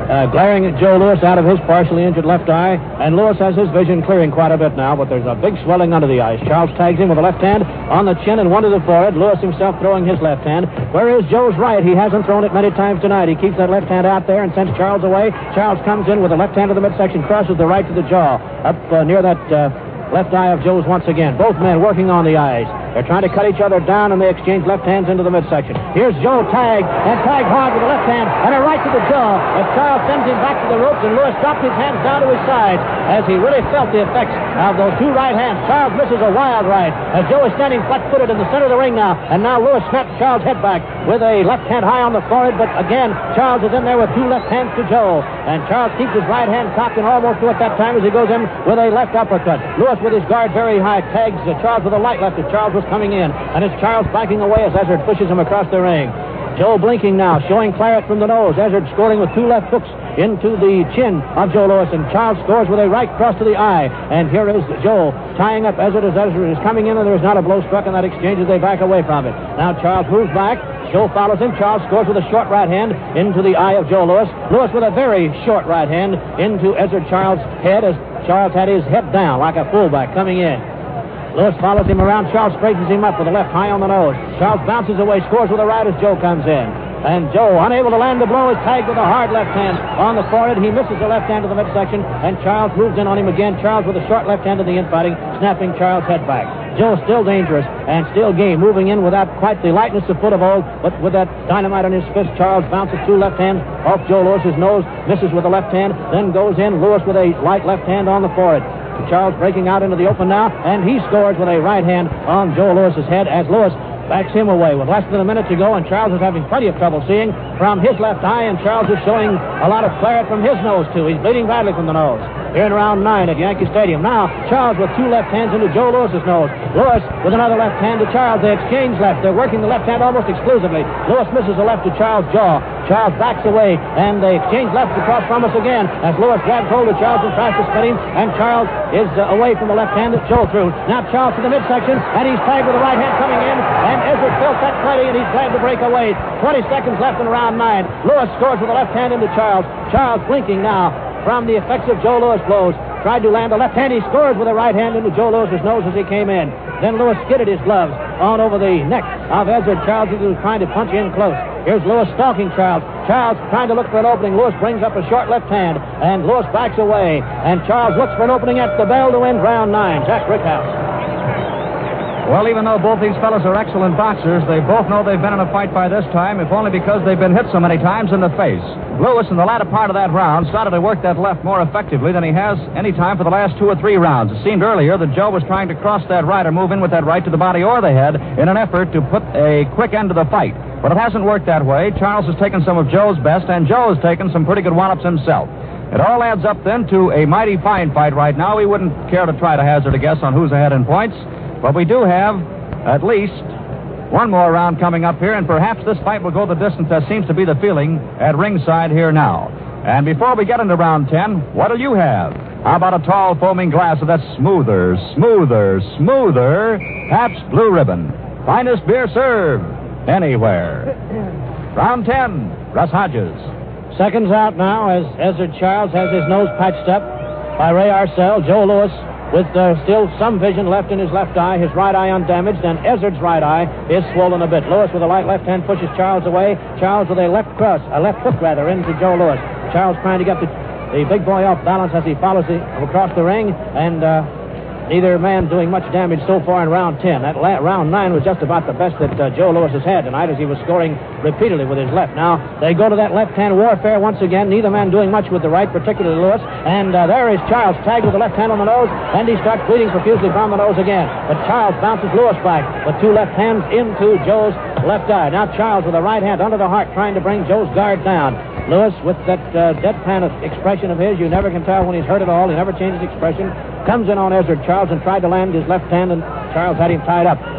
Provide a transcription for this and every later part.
glaring at Joe Louis out of his partially injured left eye, and Louis has his vision clearing quite a bit now, but there's a big swelling under the eyes. Charles tags him with a left hand on the chin and one to the forehead. Louis himself throwing his left hand. Where is Joe's right? He hasn't thrown it many times tonight. He keeps that left hand out there and sends Charles away. Charles comes in with the left hand to the midsection, crosses the right to the jaw, up near that left eye of Joe's once again. Both men working on the eyes. They're trying to cut each other down, and they exchange left hands into the midsection. Here's Joe tagged hard with the left hand, and a right to the jaw. As Charles sends him back to the ropes, and Louis dropped his hands down to his sides as he really felt the effects of those two right hands. Charles misses a wild right as Joe is standing flat-footed in the center of the ring now, and now Louis snaps Charles' head back with a left hand high on the forehead, but again, Charles is in there with two left hands to Joe, and Charles keeps his right hand cocked and almost to it that time as he goes in with a left uppercut. Louis with his guard very high tags Charles with a light left as Charles was coming in, and as Charles backing away as Ezzard pushes him across the ring. Joe blinking now, showing claret from the nose. Ezzard scoring with two left hooks into the chin of Joe Louis, and Charles scores with a right cross to the eye. And here is Joe tying up Ezzard as Ezzard is coming in, and there is not a blow struck in that exchange as they back away from it. Now Charles moves back. Joe follows him. Charles scores with a short right hand into the eye of Joe Louis. Louis with a very short right hand into Ezzard Charles' head as Charles had his head down like a fullback coming in. Louis follows him around. Charles straightens him up with a left high on the nose. Charles bounces away, scores with a right as Joe comes in. And Joe, unable to land the blow, is tagged with a hard left hand on the forehead. He misses the left hand to the midsection, and Charles moves in on him again. Charles with a short left hand to the infighting, snapping Charles' head back. Joe still dangerous and still game, moving in without quite the lightness of foot of old, but with that dynamite on his fist. Charles bounces two left hands off Joe Louis's nose, misses with the left hand, then goes in. Louis with a light left hand on the forehead. Charles breaking out into the open now, and he scores with a right hand on Joe Louis's head as Louis backs him away with less than a minute to go, and Charles is having plenty of trouble seeing from his left eye, and Charles is showing a lot of claret from his nose, too. He's bleeding badly from the nose. Here in round 9 at Yankee Stadium. Now, Charles with two left hands into Joe Louis's nose. Louis with another left hand to Charles. They exchange left. They're working the left hand almost exclusively. Louis misses a left to Charles' jaw. Charles backs away, and they exchange left across from us again as Louis grabs hold of Charles and tries to spin him, and Charles is away from the left hand that Joe threw. Now Charles to the midsection, and he's tagged with the right hand coming in, and Ezzard felt that plenty, and he's glad to break away. 20 seconds left in round 9. Louis scores with the left hand into Charles. Charles blinking now from the effects of Joe Louis blows. Tried to land a left hand. He scores with a right hand into Joe Louis's nose as he came in. Then Louis skidded his gloves on over the neck of Ezzard Charles as he was trying to punch in close. Here's Louis stalking Charles. Charles trying to look for an opening. Louis brings up a short left hand, and Louis backs away. And Charles looks for an opening at the bell to end round 9. Jack Brickhouse. Well, even though both these fellows are excellent boxers, they both know they've been in a fight by this time, if only because they've been hit so many times in the face. Louis, in the latter part of that round, started to work that left more effectively than he has any time for the last 2 or 3 rounds. It seemed earlier that Joe was trying to cross that right or move in with that right to the body or the head in an effort to put a quick end to the fight. But it hasn't worked that way. Charles has taken some of Joe's best, and Joe has taken some pretty good one-ups himself. It all adds up, then, to a mighty fine fight right now. We wouldn't care to try to hazard a guess on who's ahead in points, but we do have at least one more round coming up here, and perhaps this fight will go the distance. That seems to be the feeling at ringside here now. And before we get into round 10, what'll you have? How about a tall, foaming glass of that smoother Pabst Blue Ribbon? Finest beer served anywhere. Round 10, Russ Hodges. Seconds out now as Ezzard Charles has his nose patched up by Ray Arcel. Joe Louis with still some vision left in his left eye, his right eye undamaged, and Ezzard's right eye is swollen a bit. Louis with a light left hand pushes Charles away. Charles with a left hook into Joe Louis. Charles trying to get the big boy off balance as he follows across the ring, and neither man doing much damage so far in round 10. That round 9 was just about the best that Joe Louis has had tonight as he was scoring repeatedly with his left. Now, they go to that left-hand warfare once again. Neither man doing much with the right, particularly Louis. And there is Charles tagged with the left hand on the nose, and he starts bleeding profusely from the nose again. But Charles bounces Louis back with two left hands into Joe's left eye. Now Charles with a right hand under the heart trying to bring Joe's guard down. Louis with that deadpan expression of his, you never can tell when he's hurt at all. He never changes expression. Comes in on Ezzard Charles and tried to land his left hand, and Charles had him tied up.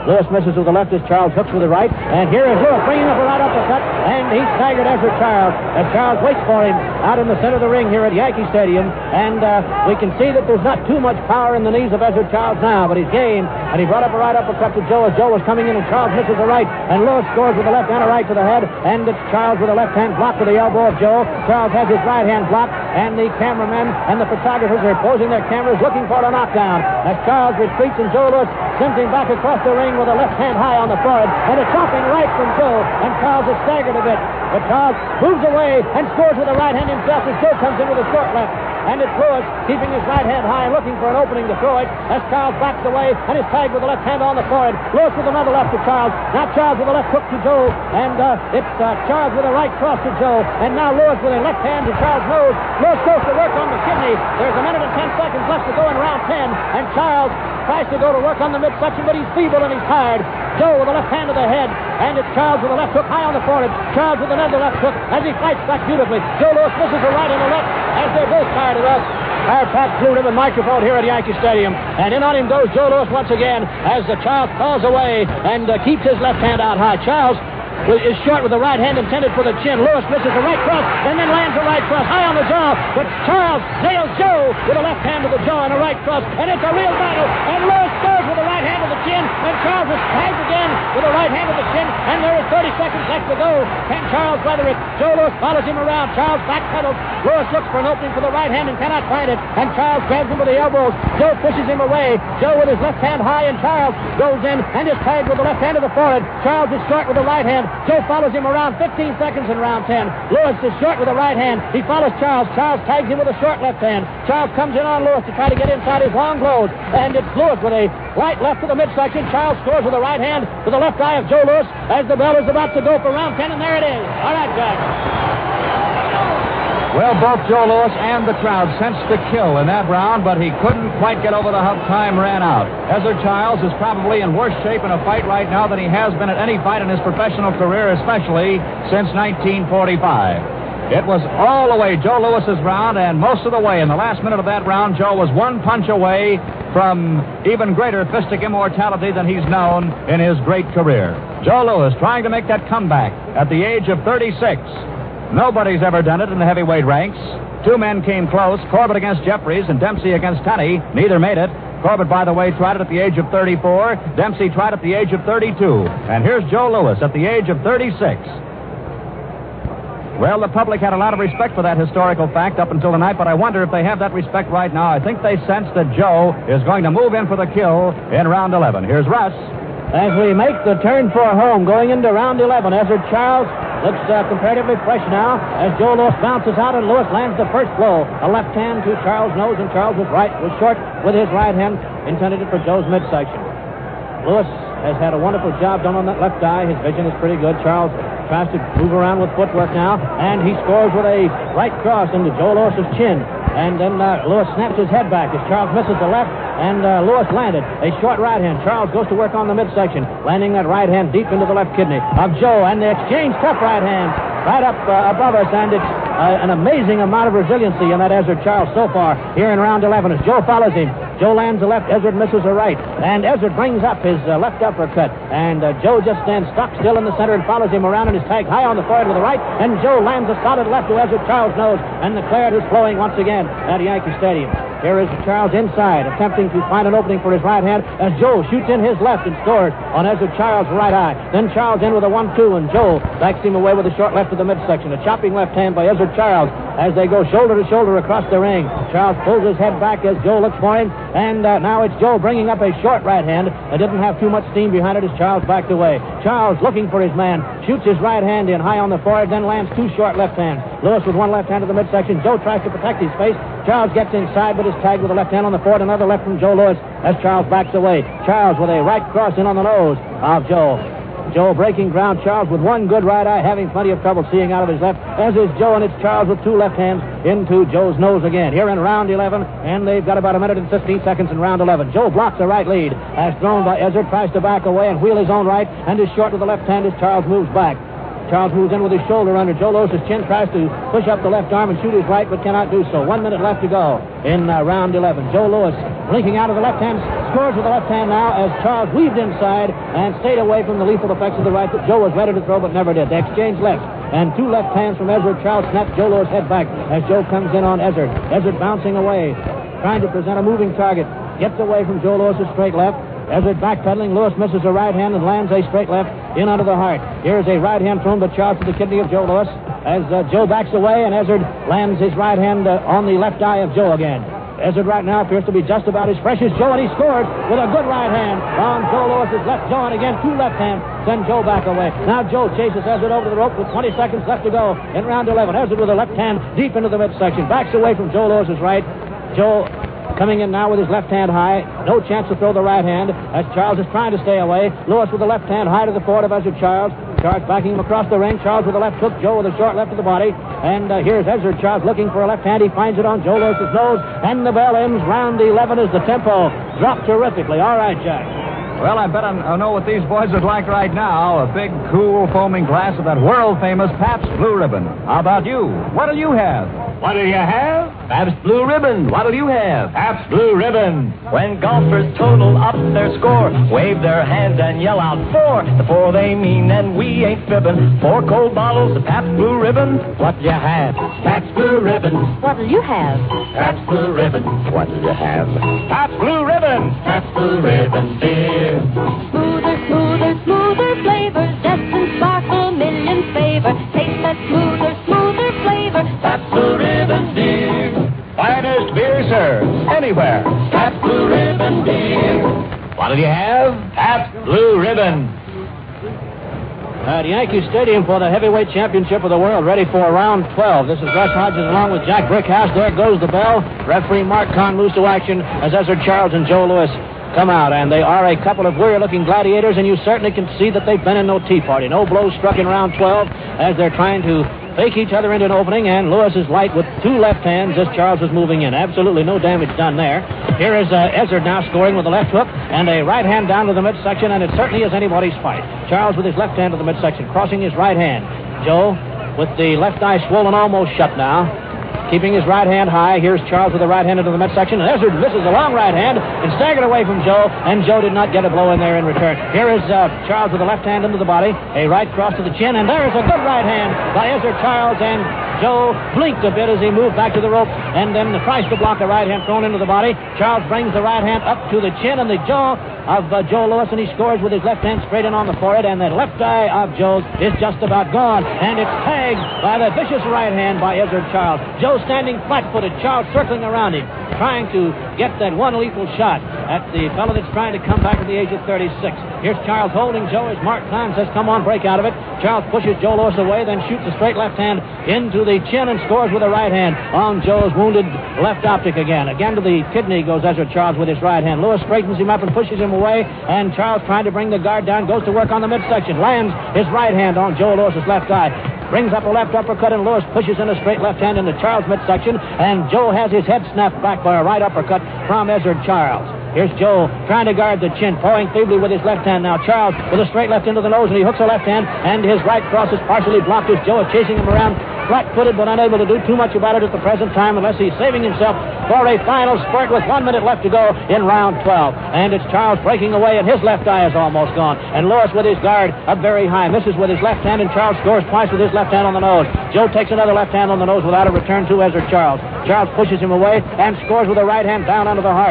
Lewis misses with the left as Charles hooks with the right. And here is Lewis bringing up a right uppercut. And he staggered Ezra Charles as Charles waits for him out in the center of the ring here at Yankee Stadium. And we can see that there's not too much power in the knees of Ezra Charles now, but he's game. And he brought up a right uppercut to Joe as Joe was coming in, and Charles misses the right. And Lewis scores with the left and a right to the head. And it's Charles with the left hand blocked with the elbow of Joe. Charles has his right hand blocked, and the cameramen and the photographers are posing their cameras looking for a knockdown. As Charles retreats, and Joe Lewis sends him back across the ring with a left hand high on the forehead, and a chopping right from Joe. And Charles is staggered a bit, but Charles moves away and scores with the right hand himself as Joe comes in with a short left. And it's Lewis keeping his right hand high, looking for an opening to throw it, as Charles backs away and is tagged with the left hand on the forehead. Lewis with another left to Charles. Now Charles with a left hook to Joe, and it's Charles with a right cross to Joe. And now Lewis with a left hand to Charles' nose. Lewis goes to work on the kidney. There's a minute and 10 seconds left to go in round 10, and Charles tries to go to work on the midsection, but he's feeble and he's tired. Joe with a left hand to the head, and it's Charles with a left hook high on the forehead. Charles with another left hook as he fights back beautifully. Joe Lewis misses a right and a left as they're both tired of us. Our Pat Blue Ribbon microphone here at Yankee Stadium. And in on him goes Joe Lewis once again as Charles calls away and keeps his left hand out high. Charles is short with the right hand intended for the chin. Lewis misses a right cross and then lands a right cross high on the jaw. But Charles nails Joe with a left hand to the jaw and a right cross. And it's a real battle. And Lewis scores with the right hand to the chin. And Charles is tagged again with the right hand to the chin. And there is 30 seconds left to go. Can Charles weather it? Joe Lewis follows him around. Charles backpedals. Lewis looks for an opening for the right hand and cannot find it. And Charles grabs him with the elbows. Joe pushes him away. Joe with his left hand high, and Charles goes in and is tagged with the left hand to the forehead. Charles is short with the right hand. Joe follows him around. 15 seconds in round 10. Lewis is short with the right hand. He follows Charles. Charles tags him with a short left hand. Charles comes in on Lewis to try to get inside his long blows. And it's Lewis with a right left to the midsection. Charles scores with the right hand to the left eye of Joe Lewis as the bell is about to go for round 10, and there it is. All right, guys. Well, both Joe Lewis and the crowd sensed the kill in that round, but he couldn't quite get over the hump. Time ran out. Ezra Charles is probably in worse shape in a fight right now than he has been at any fight in his professional career, especially since 1945. It was all the way Joe Lewis's round, and most of the way in the last minute of that round, Joe was one punch away from even greater fistic immortality than he's known in his great career. Joe Lewis trying to make that comeback at the age of 36. Nobody's ever done it in the heavyweight ranks. Two men came close, Corbett against Jeffries and Dempsey against Tunney. Neither made it. Corbett, by the way, tried it at the age of 34. Dempsey tried it at the age of 32. And here's Joe Lewis at the age of 36. Well, the public had a lot of respect for that historical fact up until tonight, but I wonder if they have that respect right now. I think they sense that Joe is going to move in for the kill in round 11. Here's Russ. As we make the turn for home, going into round 11, Ezra Charles looks comparatively fresh now as Joe Lewis bounces out and Lewis lands the first blow. A left hand to Charles' nose, and Charles was short with his right hand, intended for Joe's midsection. Lewis has had a wonderful job done on that left eye. His vision is pretty good. Charles tries to move around with footwork now, and he scores with a right cross into Joe Lewis's chin. And then Lewis snaps his head back as Charles misses the left, and Lewis landed a short right hand. Charles goes to work on the midsection, landing that right hand deep into the left kidney of Joe, and they exchange tough right hands right up above us, and it's an amazing amount of resiliency in that Ezra Charles so far here in round 11 as Joe follows him. Joe lands a left, Ezra misses a right, and Ezra brings up his left uppercut, and Joe just stands stock still in the center and follows him around and is tagged high on the forehead with the right, and Joe lands a solid left to Ezra Charles' nose, and the claret is flowing once again at Yankee Stadium. Here is Charles inside, attempting to find an opening for his right hand as Joe shoots in his left and scores on Ezra Charles' right eye. Then Charles in with a 1-2, and Joe backs him away with a short left to the midsection. A chopping left hand by Ezra Charles as they go shoulder to shoulder across the ring. Charles pulls his head back as Joe looks for him, and now it's Joe bringing up a short right hand. It didn't have too much steam behind it as Charles backed away. Charles looking for his man, shoots his right hand in high on the forehead, then lands two short left hands. Lewis with one left hand to the midsection. Joe tries to protect his face. Charles gets inside, but is tagged with a left hand on the forehead. Another left from Joe Lewis as Charles backs away. Charles with a right cross in on the nose of Joe. Joe breaking ground. Charles with one good right eye, having plenty of trouble seeing out of his left, as is Joe, and it's Charles with two left hands into Joe's nose again. Here in round 11, and they've got about a minute and 15 seconds in round 11. Joe blocks a right lead as thrown by Ezra, tries to back away and wheel his own right, and is short with the left hand as Charles moves back. Charles moves in with his shoulder under Joe Lewis's chin, tries to push up the left arm and shoot his right, but cannot do so. 1 minute left to go in round 11. Joe Lewis blinking out of the left hand, scores with the left hand now as Charles weaved inside and stayed away from the lethal effects of the right that Joe was ready to throw but never did. They exchanged left, and two left hands from Ezzard. Charles snapped Joe Louis' head back as Joe comes in on Ezzard. Ezzard bouncing away, trying to present a moving target. Gets away from Joe Louis' straight left. Ezzard backpedaling. Louis misses a right hand and lands a straight left in under the heart. Here's a right hand thrown by Charles to the kidney of Joe Louis as Joe backs away, and Ezzard lands his right hand on the left eye of Joe again. Ezzard right now appears to be just about as fresh as Joe, and he scores with a good right hand on Joe Louis' left jaw, and again, two left hands send Joe back away. Now Joe chases Ezzard over the rope with 20 seconds left to go in round 11. Ezzard with a left hand deep into the midsection, backs away from Joe Louis' right. Joe coming in now with his left hand high. No chance to throw the right hand as Charles is trying to stay away. Louis with the left hand high to the forward of Ezzard Charles. Charles backing him across the ring. Charles with a left hook. Joe with a short left to the body. And here's Ezzard Charles looking for a left hand. He finds it on Joe Louis' nose. And the bell ends. Round 11 as the tempo dropped terrifically. All right, Jack. Well, I bet I know what these boys would like right now. A big, cool, foaming glass of that world-famous Pabst Blue Ribbon. How about you? What'll you have? What'll you have? Pabst Blue Ribbon. What'll you have? Pabst Blue Ribbon. When golfers total up their score, wave their hands and yell out four. The four they mean, and we ain't fibbing. 4 cold bottles of Pabst Blue Ribbon. What'll you have? Pabst Blue Ribbon. What'll you have? Pabst Blue Ribbon. What'll you have? Pabst Blue Ribbon. Pabst Blue Ribbon beer. Smoother, smoother, smoother flavor. Zest and sparkle, million favor. Taste that smoother, smoother flavor. Pabst Blue Ribbon beer. Finest beer served anywhere. Pabst Blue Ribbon beer. What'll you have? Pabst Blue Ribbon. At Yankee Stadium for the heavyweight championship of the world, ready for round 12. This is Russ Hodges along with Jack Brickhouse. There goes the bell. Referee Mark Kahn moves to action as Ezzard Charles and Joe Louis come out, and they are a couple of weary-looking gladiators, and you certainly can see that they've been in no tea party. No blows struck in round 12 as they're trying to fake each other into an opening, and Louis is light with two left hands as Charles is moving in. Absolutely no damage done there. Here is Ezzard now scoring with a left hook and a right hand down to the midsection, and it certainly is anybody's fight. Charles with his left hand to the midsection, crossing his right hand. Joe with the left eye swollen almost shut now, keeping his right hand high. Here's Charles with the right hand into the midsection, and Ezzard misses a long right hand and staggered away from Joe, and Joe did not get a blow in there in return. Here is Charles with the left hand into the body, a right cross to the chin, and there is a good right hand by Ezzard Charles, and Joe blinked a bit as he moved back to the rope, and then tries to block a right hand thrown into the body. Charles brings the right hand up to the chin and the jaw of Joe Louis, and he scores with his left hand straight in on the forehead, and the left eye of Joe's is just about gone, and it's tagged by the vicious right hand by Ezzard Charles. Joe standing flat-footed, Charles circling around him, trying to get that one lethal shot at the fellow that's trying to come back at the age of 36. Here's Charles holding Joe as Mark Kahn says, come on, break out of it. Charles pushes Joe Louis away, then shoots a straight left hand into the chin and scores with a right hand on Joe's wounded left optic again. Again to the kidney goes Ezzard Charles with his right hand. Louis straightens him up and pushes him away, and Charles, trying to bring the guard down, goes to work on the midsection, lands his right hand on Joe Louis' left eye, brings up a left uppercut, and Louis pushes in a straight left hand into Charles' midsection, and Joe has his head snapped back by a right uppercut from Ezzard Charles. Here's Joe trying to guard the chin, pawing feebly with his left hand now. Charles with a straight left into the nose, and he hooks a left hand, and his right cross is partially blocked as Joe is chasing him around flat-footed, but unable to do too much about it at the present time unless he's saving himself for a final spurt with 1 minute left to go in round 12. And it's Charles breaking away, and his left eye is almost gone. And Louis with his guard up very high, misses with his left hand, and Charles scores twice with his left hand on the nose. Joe takes another left hand on the nose without a return to Ezzard Charles. Charles pushes him away and scores with a right hand down under the heart.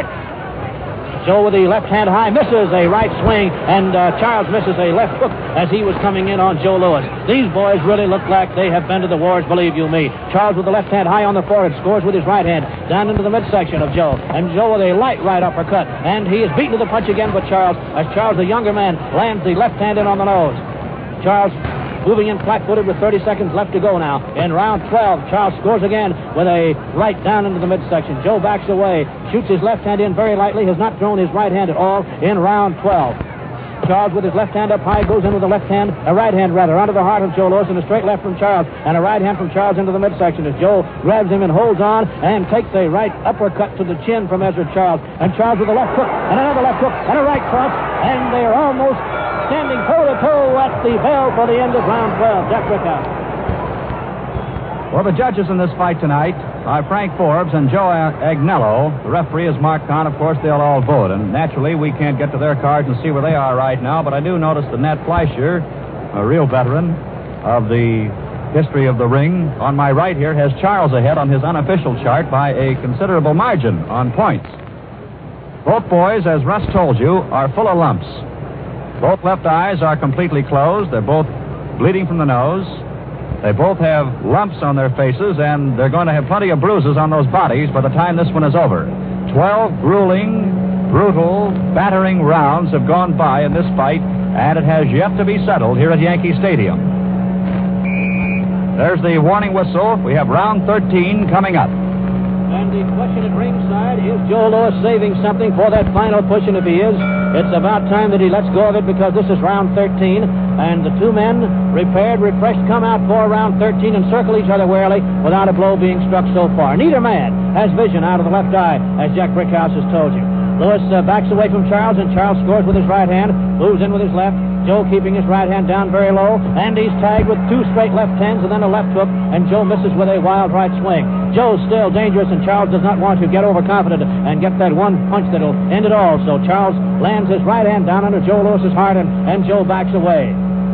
Joe with the left hand high misses a right swing, and Charles misses a left hook as he was coming in on Joe Louis. These boys really look like they have been to the wars, believe you me. Charles with the left hand high on the forehead scores with his right hand down into the midsection of Joe, and Joe with a light right uppercut, and he is beaten to the punch again by Charles as Charles, the younger man, lands the left hand in on the nose. Charles moving in flat-footed with 30 seconds left to go now. In round 12, Charles scores again with a right down into the midsection. Joe backs away, shoots his left hand in very lightly, has not thrown his right hand at all in round 12. Charles with his left hand up high goes in with a left hand, a right hand rather, onto the heart of Joe Louis, and a straight left from Charles, and a right hand from Charles into the midsection as Joe grabs him and holds on and takes a right uppercut to the chin from Ezzard Charles. And Charles with a left hook, and another left hook, and a right cross, and they're almost standing toe-to-toe at the bell for the end of round 12. Jack Brickhouse. Well, the judges in this fight tonight are Frank Forbes and Joe Agnello. The referee is Mark Kahn. Of course, they'll all vote. And naturally, we can't get to their cards and see where they are right now, but I do notice that Nat Fleischer, a real veteran of the history of the ring, on my right here has Charles ahead on his unofficial chart by a considerable margin on points. Both boys, as Russ told you, are full of lumps. Both left eyes are completely closed. They're both bleeding from the nose. They both have lumps on their faces, and they're going to have plenty of bruises on those bodies by the time this one is over. 12 grueling, brutal, battering rounds have gone by in this fight, and it has yet to be settled here at Yankee Stadium. There's the warning whistle. We have round 13 coming up. And the question at ringside, is Joe Louis saving something for that final push? And if he is, it's about time that he lets go of it, because this is round 13. And the two men, repaired, refreshed, come out for round 13 and circle each other warily without a blow being struck so far. Neither man has vision out of the left eye, as Jack Brickhouse has told you. Louis backs away from Charles, and Charles scores with his right hand, moves in with his left. Joe keeping his right hand down very low, and he's tagged with two straight left hands and then a left hook, and Joe misses with a wild right swing. Joe's still dangerous, and Charles does not want to get overconfident and get that one punch that'll end it all. So Charles lands his right hand down under Joe Louis's heart, and Joe backs away.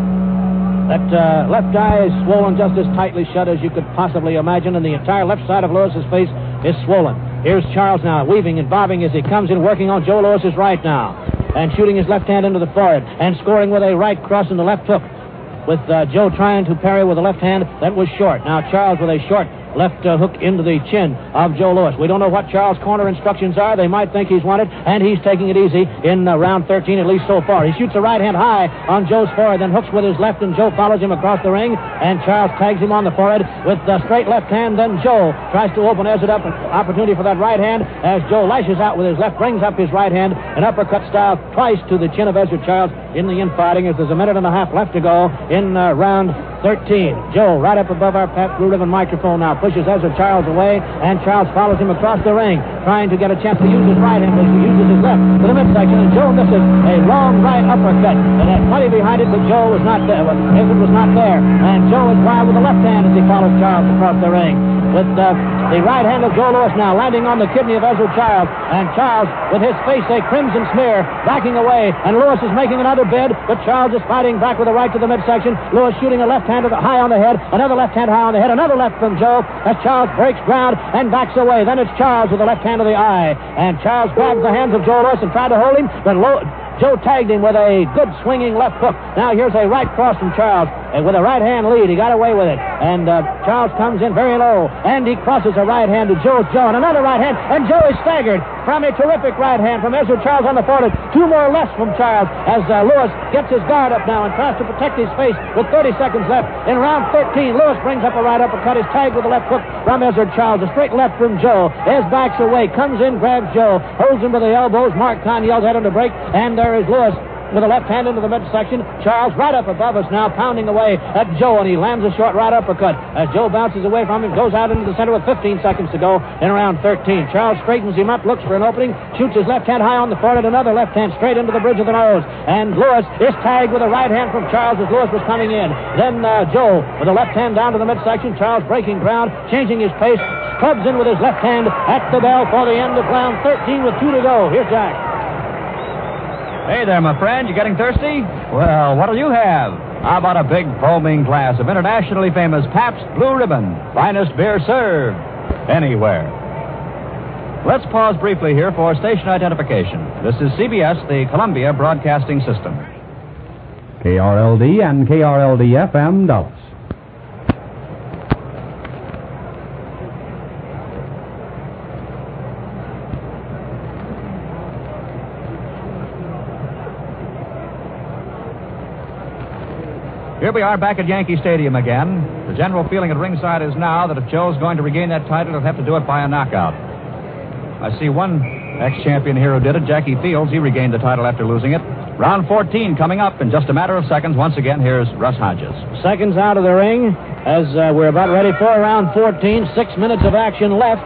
That left eye is swollen just as tightly shut as you could possibly imagine, and the entire left side of Louis's face is swollen. Here's Charles now, weaving and bobbing as he comes in, working on Joe Louis's right now, and shooting his left hand into the forehead, and scoring with a right cross and the left hook, with Joe trying to parry with a left hand that was short. Now Charles with a short left hook into the chin of Joe Louis. We don't know what Charles' corner instructions are. They might think he's wanted, and he's taking it easy in round 13, at least so far. He shoots a right hand high on Joe's forehead, then hooks with his left, and Joe follows him across the ring, and Charles tags him on the forehead with the straight left hand. Then Joe tries to open Ezzard up, an opportunity for that right hand, as Joe lashes out with his left, brings up his right hand, an uppercut style twice to the chin of Ezzard Charles in the infighting, as there's a minute and a half left to go in round 13. Joe, right up above our Pat Blue Ribbon microphone now, pushes Ezzard Charles away, and Charles follows him across the ring, trying to get a chance to use his right hand, but he uses his left to the midsection, and Joe misses a long right uppercut. It had plenty behind it, but Joe was not there. Ezzard was not there, and Joe is wild with the left hand as he follows Charles across the ring, with the right hand of Joe Louis now landing on the kidney of Ezzard Charles, and Charles, with his face a crimson smear, backing away, and Louis is making another bid, but Charles is fighting back with a right to the midsection. Louis shooting a left hand high on the head, another left hand high on the head, another left from Joe, as Charles breaks ground and backs away. Then it's Charles with the left hand of the eye, and Charles grabs the hands of Joe Louis and tried to hold him, but Joe tagged him with a good swinging left hook. Now here's a right cross from Charles, and with a right hand lead, he got away with it. And Charles comes in very low, and he crosses a right hand to Joe's jaw, and another right hand, and Joe is staggered from a terrific right hand from Ezzard Charles on the forehead. Two more lefts from Charles, as Louis gets his guard up now and tries to protect his face with 30 seconds left. In round 13, Louis brings up a right uppercut, is tagged with a left hook from Ezzard Charles. A straight left from Joe. Ez backs away, comes in, grabs Joe, holds him with the elbows. Mark Kahn yells at him to break, and there is Louis with a left hand into the midsection. Charles right up above us now, pounding away at Joe, and he lands a short right uppercut as Joe bounces away from him, goes out into the center with 15 seconds to go in round 13. Charles straightens him up, looks for an opening, shoots his left hand high on the forehead, another left hand straight into the bridge of the nose, and Louis is tagged with a right hand from Charles as Louis was coming in. Then Joe with a left hand down to the midsection. Charles breaking ground, changing his pace, clubs in with his left hand at the bell for the end of round 13 with 2 to go. Here's Jack. Hey there, my friend. You getting thirsty? Well, what'll you have? How about a big foaming glass of internationally famous Pabst Blue Ribbon? Finest beer served anywhere. Let's pause briefly here for station identification. This is CBS, the Columbia Broadcasting System. KRLD and KRLD-FM Dallas. Here we are back at Yankee Stadium again. The general feeling at ringside is now that if Joe's going to regain that title, he'll have to do it by a knockout. I see one ex-champion here who did it, Jackie Fields. He regained the title after losing it. Round 14 coming up in just a matter of seconds. Once again, here's Russ Hodges. Seconds out of the ring as we're about ready for round 14. 6 minutes of action left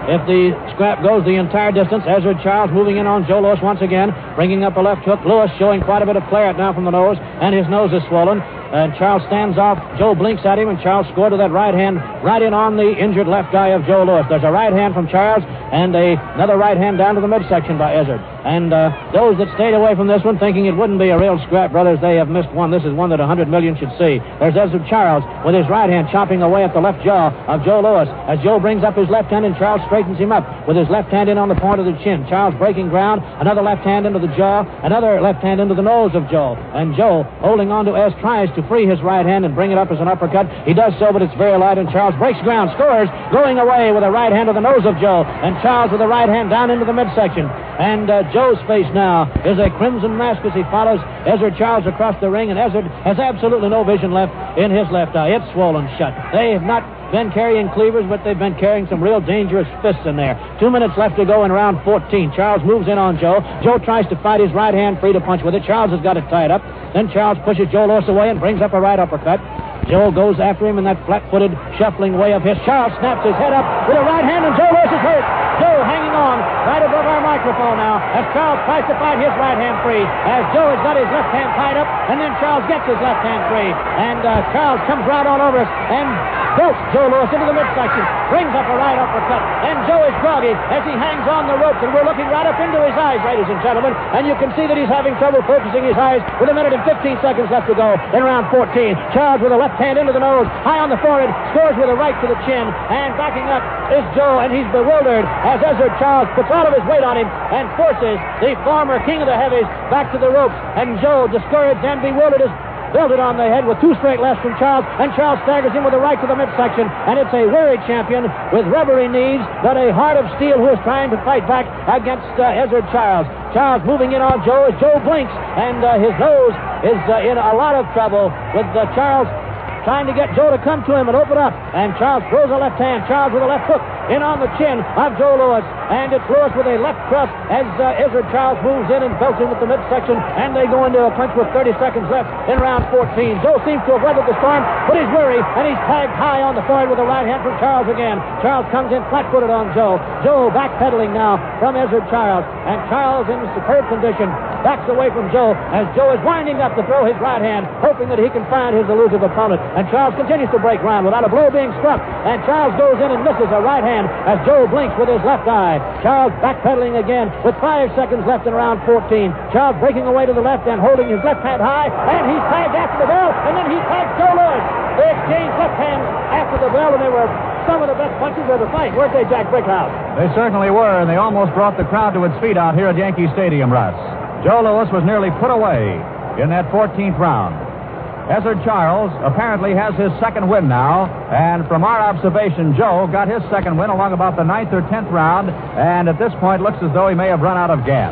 if the scrap goes the entire distance. Ezra Charles moving in on Joe Louis once again, bringing up a left hook. Louis showing quite a bit of claret now from the nose, and his nose is swollen. And Charles stands off. Joe blinks at him, and Charles scored with that right hand right in on the injured left eye of Joe Louis. There's a right hand from Charles and another right hand down to the midsection by Ezard. And those that stayed away from this one, thinking it wouldn't be a real scrap, brothers, they have missed one. This is one that 100 million should see. There's Ezard Charles with his right hand chopping away at the left jaw of Joe Louis as Joe brings up his left hand and Charles straightens him up with his left hand in on the point of the chin. Charles breaking ground, another left hand into the jaw, another left hand into the nose of Joe. And Joe, holding on to Ez, tries to free his right hand and bring it up as an uppercut. He does so, but it's very light, and Charles breaks ground, scores, going away with a right hand to the nose of Joe, and Charles with a right hand down into the midsection. And Joe's face now is a crimson mask as he follows Ezard Charles across the ring, and Ezard has absolutely no vision left in his left eye. It's swollen shut. They have not been carrying cleavers, but they've been carrying some real dangerous fists in there. 2 minutes left to go in round 14. Charles moves in on Joe. Joe tries to fight his right hand free to punch with it. Charles has got it tied up. Then Charles pushes Joe Louis away and brings up a right uppercut. Joe goes after him in that flat-footed, shuffling way of his. Charles snaps his head up with a right hand, and Joe Louis is hurt. Joe hanging on right above our microphone now as Charles tries to fight his right hand free, as Joe has got his left hand tied up, and then Charles gets his left hand free. And Charles comes right on over us and belts Joe Louis into the midsection, brings up a right uppercut, and Joe is groggy as he hangs on the ropes, and we're looking right up into his eyes, ladies and gentlemen, and you can see that he's having trouble focusing his eyes with 1 minute and 15 seconds left to go in round 14. Charles with a left hand into the nose, high on the forehead, scores with a right to the chin, and backing up is Joe, and he's bewildered as Ezard Charles puts all of his weight on him and forces the former king of the heavies back to the ropes, and Joe, discouraged and bewildered, is belted on the head with 2 straight lefts from Charles, and Charles staggers him with a right to the midsection, and it's a weary champion with rubbery knees, but a heart of steel who is trying to fight back against Ezard Charles. Charles moving in on Joe as Joe blinks, and his nose is in a lot of trouble with Charles trying to get Joe to come to him and open up, and Charles throws a left hand. Charles with a left hook in on the chin of Joe Louis, and it's Louis with a left thrust as Ezard Charles moves in and belts him with the midsection, and they go into a punch with 30 seconds left in round 14. Joe seems to have weathered the storm, but he's weary, and he's tagged high on the forehead with a right hand from Charles again. Charles comes in flat-footed on Joe. Joe backpedaling now from Ezard Charles, and Charles in superb condition backs away from Joe as Joe is winding up to throw his right hand, hoping that he can find his elusive opponent. And Charles continues to break ground without a blow being struck, and Charles goes in and misses a right hand as Joe blinks with his left eye. Charles backpedaling again with 5 seconds left in round 14. Charles breaking away to the left and holding his left hand high, and he's tagged after the bell, and then he tags Joe Louis. They exchanged left hands after the bell, and they were some of the best punches of the fight, weren't they, Jack Brickhouse? They certainly were, and they almost brought the crowd to its feet out here at Yankee Stadium, Russ. Joe Louis was nearly put away in that 14th round. Ezard Charles apparently has his second win now, and from our observation, Joe got his second win along about the 9th or 10th round, and at this point looks as though he may have run out of gas.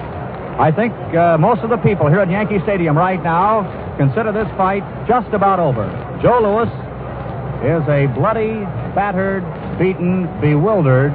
I think most of the people here at Yankee Stadium right now consider this fight just about over. Joe Louis is a bloody, battered, beaten, bewildered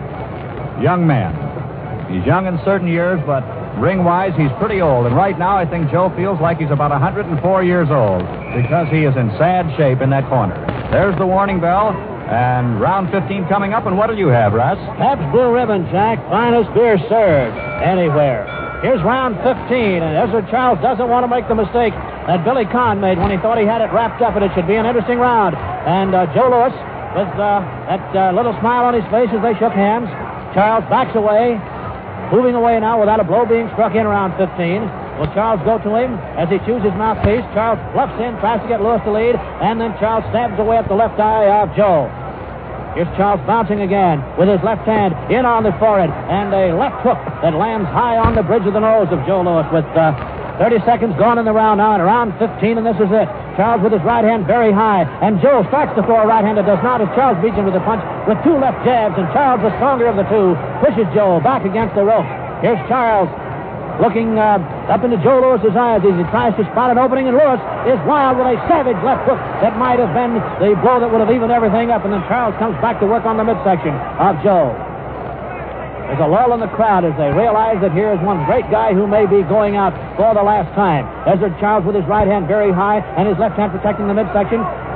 young man. He's young in certain years, but ring-wise, he's pretty old. And right now, I think Joe feels like he's about 104 years old because he is in sad shape in that corner. There's the warning bell, and round 15 coming up. And what do you have, Russ? Pabst Blue Ribbon, Jack. Finest beer served anywhere. Here's round 15, and Ezard Charles doesn't want to make the mistake that Billy Kahn made when he thought he had it wrapped up, and it should be an interesting round. And Joe Louis, with that little smile on his face as they shook hands. Charles backs away, moving away now without a blow being struck in round 15. Will Charles go to him as he chews his mouthpiece? Charles bluffs in, tries to get Louis to lead, and then Charles stabs away at the left eye of Joe. Here's Charles bouncing again with his left hand in on the forehead, and a left hook that lands high on the bridge of the nose of Joe Louis with 30 seconds gone in the round now, and round 15, and this is it. Charles with his right hand very high, and Joe starts to throw a right hand that does not, as Charles beats him with a punch with 2 left jabs, and Charles, the stronger of the two, pushes Joe back against the ropes. Here's Charles looking up into Joe Louis's eyes as he tries to spot an opening, and Louis is wild with a savage left hook that might have been the blow that would have evened everything up, and then Charles comes back to work on the midsection of Joe. There's a lull in the crowd as they realize that here is one great guy who may be going out for the last time. Ezard Charles with his right hand very high and his left hand protecting the midsection.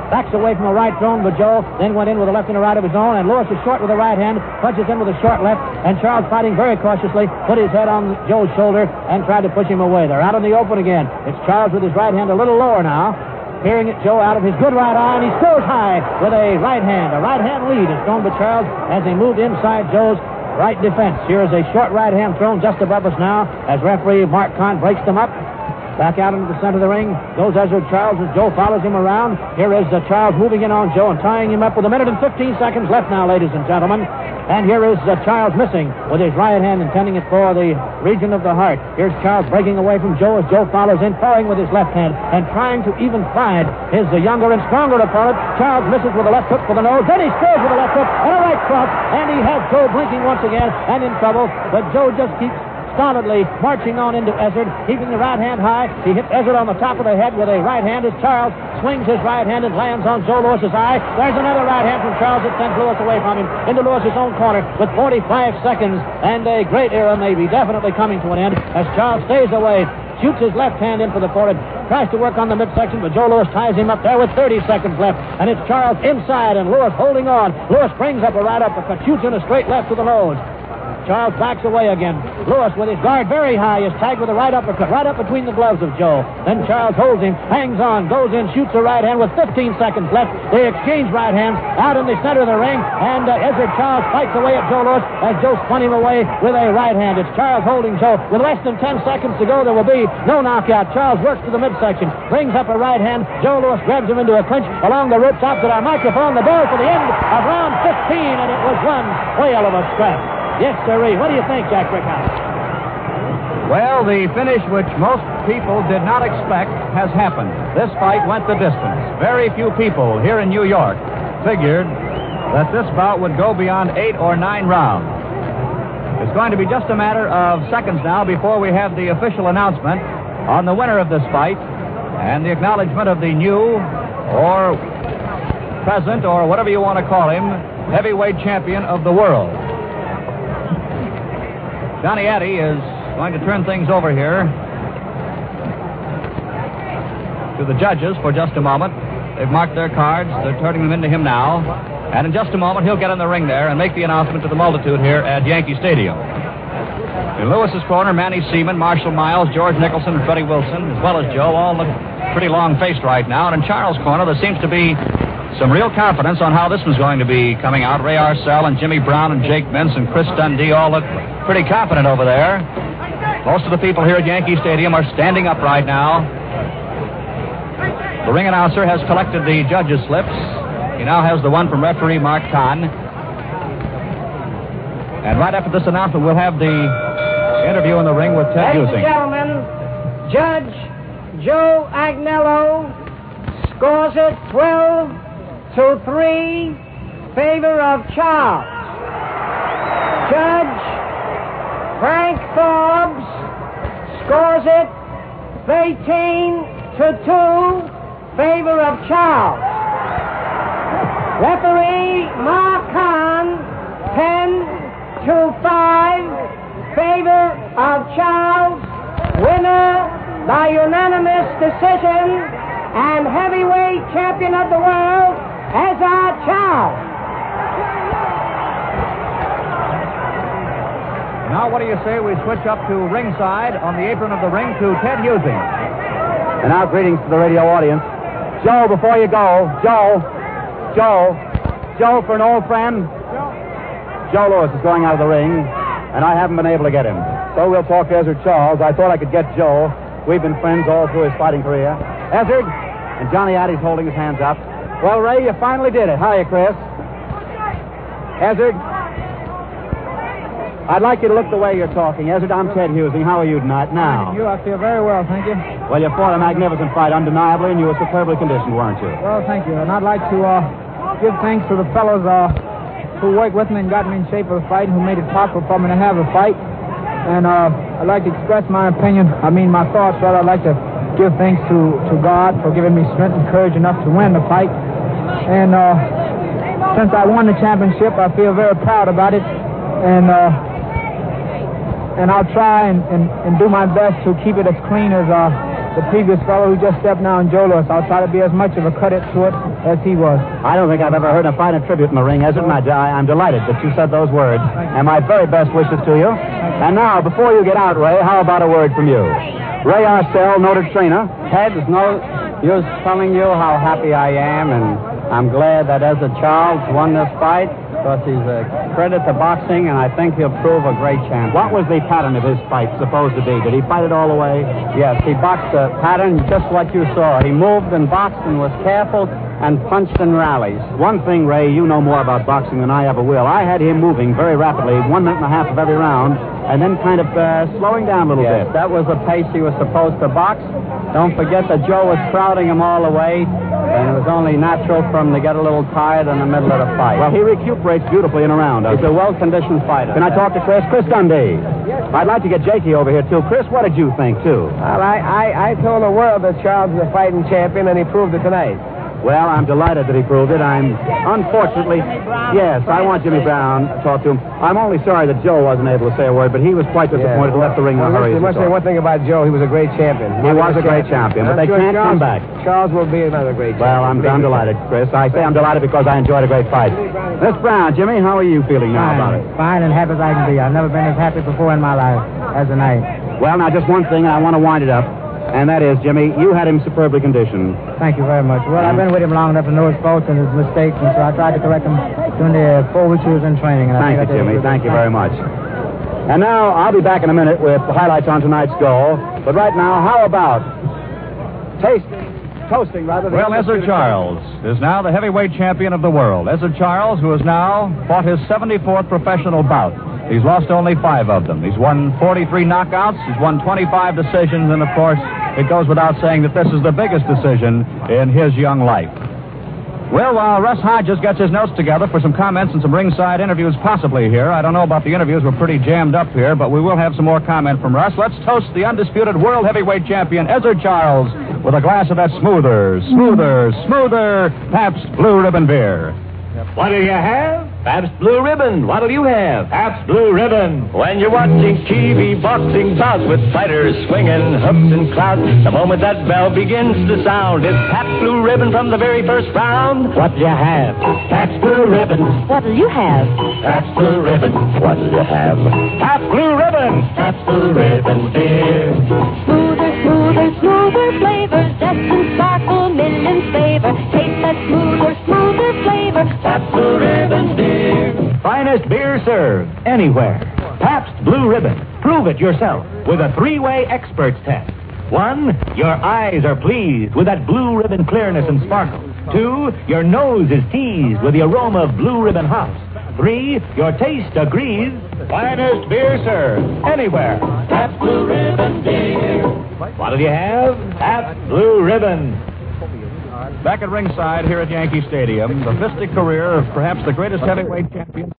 backs away from a right thrown, but Joe then went in with a left and a right of his own, and Lewis is short with a right hand, punches in with a short left, and Charles, fighting very cautiously, put his head on Joe's shoulder and tried to push him away. They're out in the open again. It's Charles with his right hand a little lower now, peering at Joe out of his good right eye, and he scores high with a right hand. A right hand lead is thrown by Charles as they moved inside Joe's right defense. Here is a short right hand thrown just above us now as referee Mark Kahn breaks them up. Back out into the center of the ring goes Ezra Charles as Joe follows him around. Here is Charles moving in on Joe and tying him up with 1 minute and 15 seconds left now, ladies and gentlemen. And here is Charles missing with his right hand, intending it for the region of the heart. Here's Charles breaking away from Joe as Joe follows in, throwing with his left hand and trying to even find his younger and stronger opponent. Charles misses with a left hook for the nose. Then he scores with a left hook and a right cross, and he has Joe blinking once again and in trouble. But Joe just keeps solidly marching on into Ezzard, keeping the right hand high. He hits Ezzard on the top of the head with a right hand as Charles swings his right hand and lands on Joe Lewis's eye. There's another right hand from Charles that sends Lewis away from him into Lewis's own corner with 45 seconds, and a great era may be definitely coming to an end as Charles stays away, shoots his left hand in for the forehead, tries to work on the midsection, but Joe Lewis ties him up there with 30 seconds left, and it's Charles inside and Lewis holding on. Lewis brings up a right uppercut, shoots in a straight left to the nose. Charles backs away again. Lewis, with his guard very high, is tagged with a right uppercut, right up between the gloves of Joe. Then Charles holds him, hangs on, goes in, shoots a right hand with 15 seconds left. They exchange right hands out in the center of the ring, and Ezra Charles fights away at Joe Lewis as Joe spun him away with a right hand. It's Charles holding Joe. With less than 10 seconds to go, there will be no knockout. Charles works to the midsection, brings up a right hand. Joe Lewis grabs him into a clinch along the rope tops at our microphone. The bell for the end of round 15, and it was one whale of a scrap. Yes, sirree. What do you think, Jack Brickhouse? Well, the finish which most people did not expect has happened. This fight went the distance. Very few people here in New York figured that this bout would go beyond 8 or 9 rounds. It's going to be just a matter of seconds now before we have the official announcement on the winner of this fight and the acknowledgement of the new or present or whatever you want to call him, heavyweight champion of the world. Johnny Addy is going to turn things over here to the judges for just a moment. They've marked their cards. They're turning them into him now. And in just a moment, he'll get in the ring there and make the announcement to the multitude here at Yankee Stadium. In Lewis's corner, Manny Seaman, Marshall Miles, George Nicholson, and Freddie Wilson, as well as Joe, all look pretty long-faced right now. And in Charles' corner, there seems to be some real confidence on how this one's going to be coming out. Ray Arcel and Jimmy Brown and Jake Mintz and Chris Dundee all look pretty confident over there. Most of the people here at Yankee Stadium are standing up right now. The ring announcer has collected the judges' slips. He now has the one from referee Mark Kahn. And right after this announcement, we'll have the interview in the ring with Ted Husing. Ladies and gentlemen, Judge Joe Agnello scores it 12-3, favor of Charles. Judge Frank Forbes scores it 13-2, favor of Charles. Referee Mark Kahn, 10-5, favor of Charles. Winner by unanimous decision and heavyweight champion of the world, Ezra Charles. Now, what do you say we switch up to ringside on the apron of the ring to Ted Husing? And now, greetings to the radio audience. Joe, before you go, Joe, for an old friend. Joe Lewis is going out of the ring, and I haven't been able to get him. So we'll talk to Ezra Charles. I thought I could get Joe. We've been friends all through his fighting career. Ezra, and Johnny Addy's holding his hands up. Well, Ray, you finally did it. Hiya, Chris. Ezra, I'd like you to look the way you're talking. Ezra, I'm Ted Husing. How are you tonight? Now. Thank you. I feel very well, thank you. Well, you fought a magnificent fight, undeniably, and you were superbly conditioned, weren't you? Well, thank you. And I'd like to give thanks to the fellows who worked with me and got me in shape for the fight and who made it possible for me to have a fight. And I'd like to express my opinion, my thoughts, rather. I'd like to give thanks to God for giving me strength and courage enough to win the fight. And since I won the championship, I feel very proud about it. And I'll try and do my best to keep it as clean as the previous fellow who just stepped down, Joe Louis. I'll try to be as much of a credit to it as he was. I don't think I've ever heard a finer tribute in the ring, Ezra, and I'm delighted that you said those words. And my very best wishes to you. And now, before you get out, Ray, how about a word from you? Ray Arcel, noted trainer. Ted, there's no use telling you how happy I am, and I'm glad that Ezra Charles won this fight, because he's a credit to boxing, and I think he'll prove a great champion. What was the pattern of his fight supposed to be? Did he fight it all the way? Yes, he boxed the pattern just what you saw. He moved and boxed and was careful and punched in rallies. One thing, Ray, you know more about boxing than I ever will. I had him moving very rapidly, 1 minute and a half of every round, and then kind of slowing down a little bit. That was the pace he was supposed to box. Don't forget that Joe was crowding him all the way, and it was only natural for him to get a little tired in the middle of the fight. Well, he recuperates beautifully in a round. He's a well-conditioned fighter. Can I talk to Chris? Chris Dundee. I'd like to get Jakey over here, too. Chris, what did you think, too? Well, I told the world that Charles is a fighting champion, and he proved it tonight. Well, I'm delighted that he proved it. Unfortunately, yes, I want Jimmy Brown to talk to him. I'm only sorry that Joe wasn't able to say a word, but he was quite disappointed and left the ring in a hurry. I must say one thing about Joe. He was a great champion. He was a great champion, but they can't come back. Charles will be another great champion. Well, I'm delighted, Chris. I say I'm delighted because I enjoyed a great fight. Miss Brown, Jimmy, how are you feeling now about it? Fine and happy as I can be. I've never been as happy before in my life as tonight. Well, now, just one thing, and I want to wind it up. And that is, Jimmy, you had him superbly conditioned. Thank you very much. Well, I've been with him long enough to know his faults and his mistakes, and so I tried to correct him during the 4 weeks he was in training. And Thank you, Jimmy. Thank you very much. And now, I'll be back in a minute with the highlights on tonight's goal. But right now, how about toasting, rather than... Well, Ezra Charles is now the heavyweight champion of the world. Ezra Charles, who has now fought his 74th professional bout. He's lost only 5 of them. He's won 43 knockouts. He's won 25 decisions. And, of course, it goes without saying that this is the biggest decision in his young life. Well, while Russ Hodges gets his notes together for some comments and some ringside interviews possibly here, I don't know about the interviews. We're pretty jammed up here, but we will have some more comment from Russ. Let's toast the undisputed world heavyweight champion, Ezra Charles, with a glass of that smoother Pabst Blue Ribbon beer. What'll you have? Pabst Blue Ribbon. What'll you have? Pabst Blue Ribbon. When you're watching TV boxing bouts with fighters swinging hooks and clouts, the moment that bell begins to sound, it's Pabst Blue Ribbon from the very first round. What'll you have? Pabst Blue Ribbon. What'll you have? Pabst Blue Ribbon. What'll you have? Pabst Blue Ribbon. Pabst Blue Ribbon beer. Smoother flavors, zest and sparkle, millions favor. Taste that smoother flavor. Pabst Blue Ribbon beer. Finest beer served anywhere. Pabst Blue Ribbon. Prove it yourself with a 3-way experts test. 1, your eyes are pleased with that Blue Ribbon clearness and sparkle. 2, your nose is teased with the aroma of Blue Ribbon hops. 3, your taste agrees. Finest beer served anywhere. Pabst Blue Ribbon beer. What'll you have? Pabst Blue Ribbon. Back at ringside here at Yankee Stadium, the fistic career of perhaps the greatest heavyweight champion.